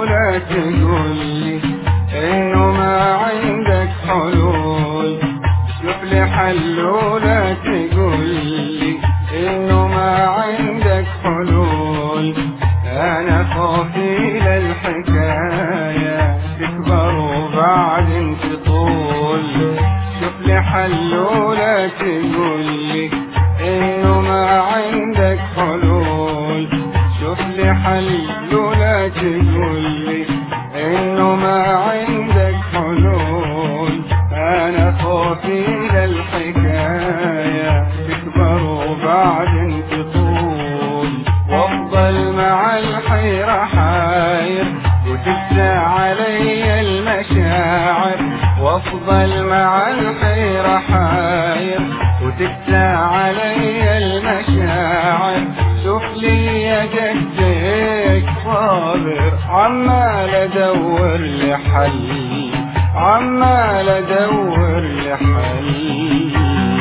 ولا تقولي إنه ما عندك حلول. شوف لي حل ولا تقولي إنه ما عندك حلول. أنا خوفي للحكاية تكبر وبعدين تطول. شوف لي حل ولا تقولي إنه ما عندك حلول. شوف لي حل ولا تقولي إنه ما عندك حلول. أنا خوفي للحكاية تكبر وبعدين تطول. وأفضل مع الحيرة حاير وتقسى علي المشاعر. وأفضل مع الحيرة حاير وتقسى علي المشاعر. شوف لي يا جدك صابر عمال ادور لحل. عمال ادور لحل.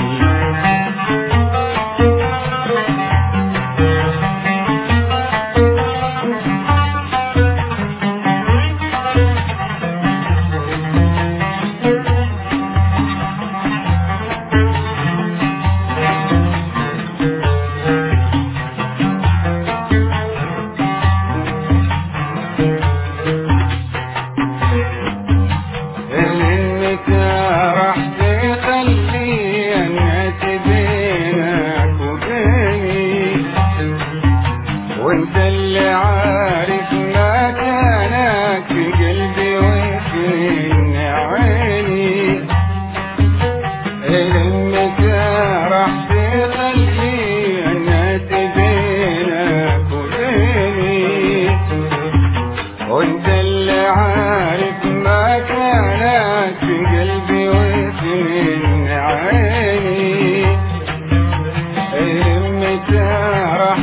وانت اللي عارف مكانك في قلبي وفي عيني. انك راح تخلي الناس بينك وبيني. وانت اللي عارف مكانك في قلبي وفي عيني. انك راح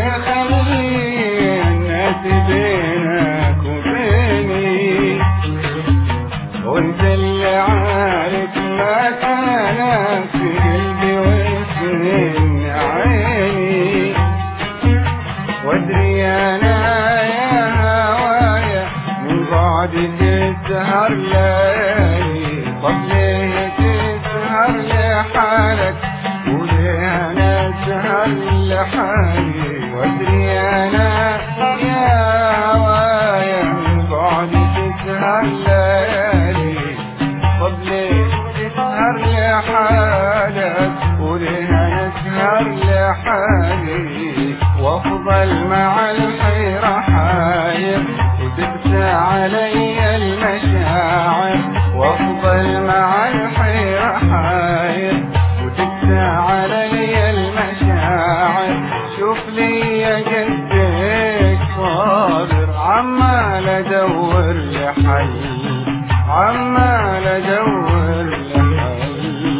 بينك وبيني. وانت اللي عارف مكانك في قلبي وفي عيني. وادري انا يا هوايا من بعدك تسهر ليالي. طب ليه تسهر لحالك وليه انا اسهر لحالي؟ وادري انا يا هوايا من بعدك تسهر ليالي. طب ليه تسهر لحالك وليه انا اسهر لحالي؟ وافضل مع الحيرة حاير وتقسى علي المشاعر. وافضل مع الحيرة حاير وتقسى علي المشاعر. شوف لي يا جدك صابر عمال ادور لحل. عمال ادور لحل.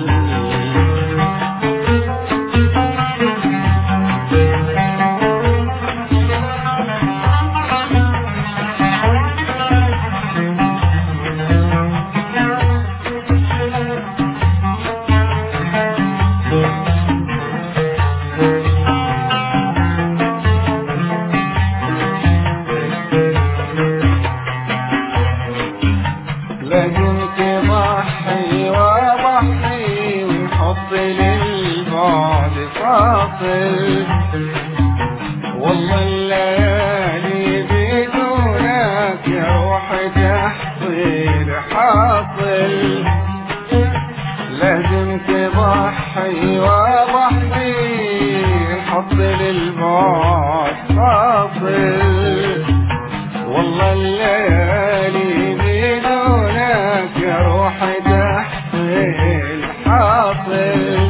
لازم تضحي وضحي ونحط للبعد فاصل. والله الليالي بدونك يا روحي تحصيل حاصل. لازم تضحي وضحي نحط للبعد فاصل. والله الليالي بدونك يا روحي تحصيل حاصل.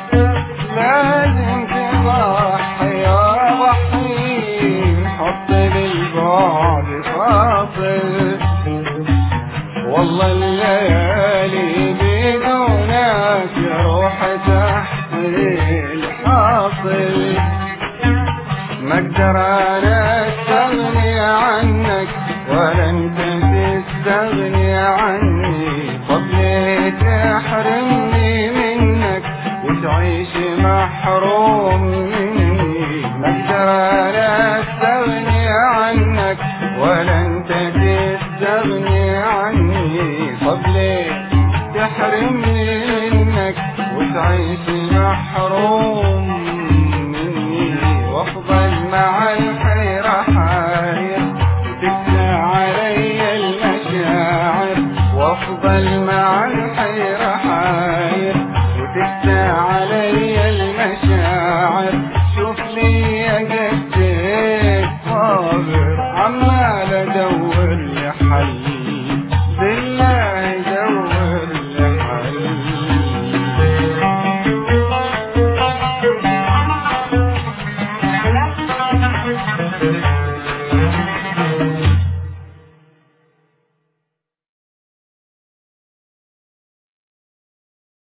لازم تضحي وضحي نحط للبعد فاصل. والله الليالي بدونك يا روحي تحصيل حاصل. ما اقدر انا استغني عنك ولا انت تستغني عني. طب ليه تحرمني منك وتعيش محروم مني؟ ما اقدر انا استغني عنك ولا انت ليه تحرمني منك وتعيش محروم